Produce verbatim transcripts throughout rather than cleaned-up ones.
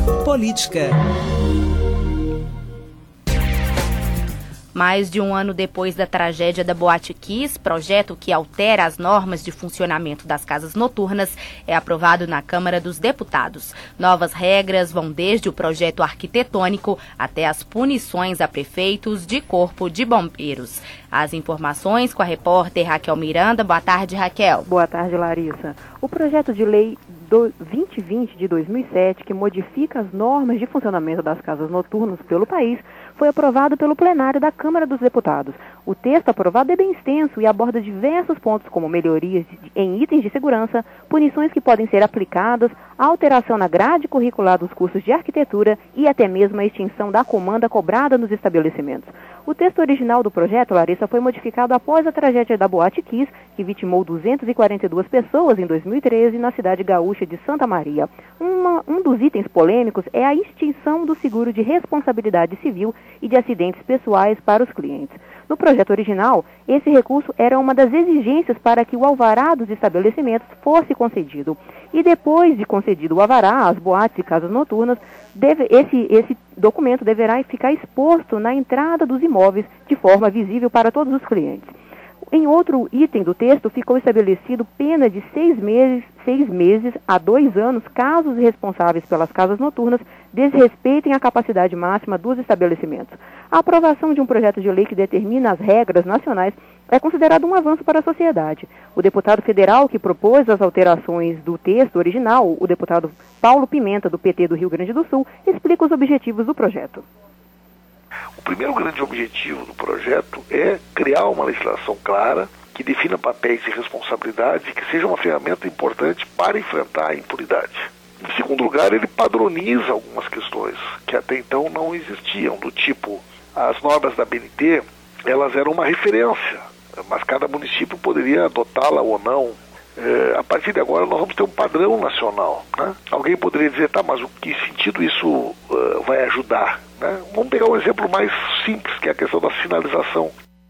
Política. Mais de um ano depois da tragédia da Boate Kiss, projeto que altera as normas de funcionamento das casas noturnas é aprovado na Câmara dos Deputados. Novas regras vão desde o projeto arquitetônico até as punições a prefeitos de corpo de bombeiros. As informações com a repórter Raquel Miranda. Boa tarde, Raquel. Boa tarde, Larissa. O projeto de lei do vinte e vinte de dois mil e sete, que modifica as normas de funcionamento das casas noturnas pelo país, foi aprovado pelo plenário da Câmara dos Deputados. O texto aprovado é bem extenso e aborda diversos pontos como melhorias em itens de segurança, punições que podem ser aplicadas, alteração na grade curricular dos cursos de arquitetura e até mesmo a extinção da comanda cobrada nos estabelecimentos. O texto original do projeto, Larissa, foi modificado após a tragédia da Boate Kiss, que vitimou duzentas e quarenta e duas pessoas em dois mil e treze na cidade gaúcha de Santa Maria. Uma, um dos itens polêmicos é a extinção do seguro de responsabilidade civil e de acidentes pessoais para os clientes. No projeto original, esse recurso era uma das exigências para que o alvará dos estabelecimentos fosse concedido. E depois de concedido o alvará, as boates e casas noturnas, deve, esse, esse documento deverá ficar exposto na entrada dos imóveis de forma visível para todos os clientes. Em outro item do texto, ficou estabelecido pena de seis meses, seis meses a dois anos, caso os responsáveis pelas casas noturnas desrespeitem a capacidade máxima dos estabelecimentos. A aprovação de um projeto de lei que determina as regras nacionais é considerado um avanço para a sociedade. O deputado federal que propôs as alterações do texto original, o deputado Paulo Pimenta, do P T do Rio Grande do Sul, explica os objetivos do projeto. O primeiro grande objetivo do projeto é criar uma legislação clara, que defina papéis e responsabilidades e que seja uma ferramenta importante para enfrentar a impunidade. Em segundo lugar, ele padroniza algumas questões que até então não existiam, do tipo, as normas da B N T, elas eram uma referência, mas cada município poderia adotá-la ou não. É, a partir de agora nós vamos ter um padrão nacional, né? Alguém poderia dizer, tá, mas o que sentido isso uh, vai ajudar, né? Vamos pegar um exemplo mais simples, que é a questão da sinalização.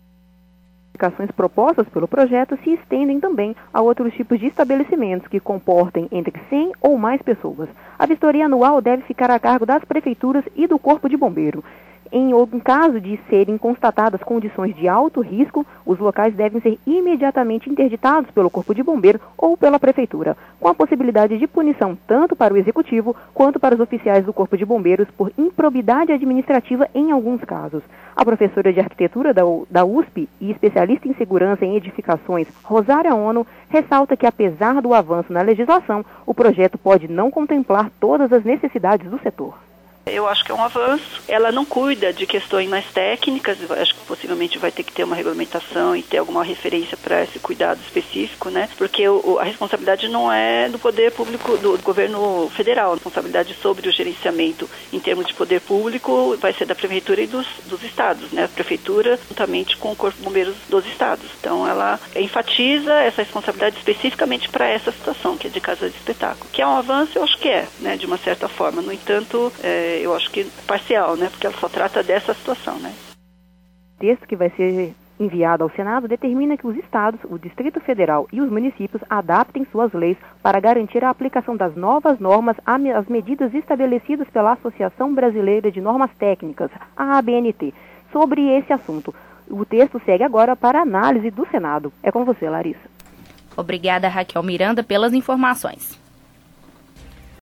As modificações propostas pelo projeto se estendem também a outros tipos de estabelecimentos que comportem entre cem ou mais pessoas. A vistoria anual deve ficar a cargo das prefeituras e do Corpo de Bombeiro. Em caso de serem constatadas condições de alto risco, os locais devem ser imediatamente interditados pelo Corpo de Bombeiro ou pela Prefeitura, com a possibilidade de punição tanto para o Executivo quanto para os oficiais do Corpo de Bombeiros por improbidade administrativa em alguns casos. A professora de Arquitetura da U S P e especialista em segurança em edificações, Rosária Ono, ressalta que, apesar do avanço na legislação, o projeto pode não contemplar todas as necessidades do setor. Eu acho que é um avanço. Ela não cuida de questões mais técnicas, acho que possivelmente vai ter que ter uma regulamentação e ter alguma referência para esse cuidado específico, né? Porque o, a responsabilidade não é do poder público, do, do governo federal. A responsabilidade sobre o gerenciamento em termos de poder público vai ser da prefeitura e dos, dos estados, né? A prefeitura juntamente com o Corpo de Bombeiros dos estados. Então ela enfatiza essa responsabilidade especificamente para essa situação, que é de casa de espetáculo. Que é um avanço, eu acho que é, né? De uma certa forma. No entanto, é, eu acho que parcial, né? Porque ela só trata dessa situação, né? O texto que vai ser enviado ao Senado determina que os estados, o Distrito Federal e os municípios adaptem suas leis para garantir a aplicação das novas normas às medidas estabelecidas pela Associação Brasileira de Normas Técnicas, a A B N T, sobre esse assunto. O texto segue agora para análise do Senado. É com você, Larissa. Obrigada, Raquel Miranda, pelas informações.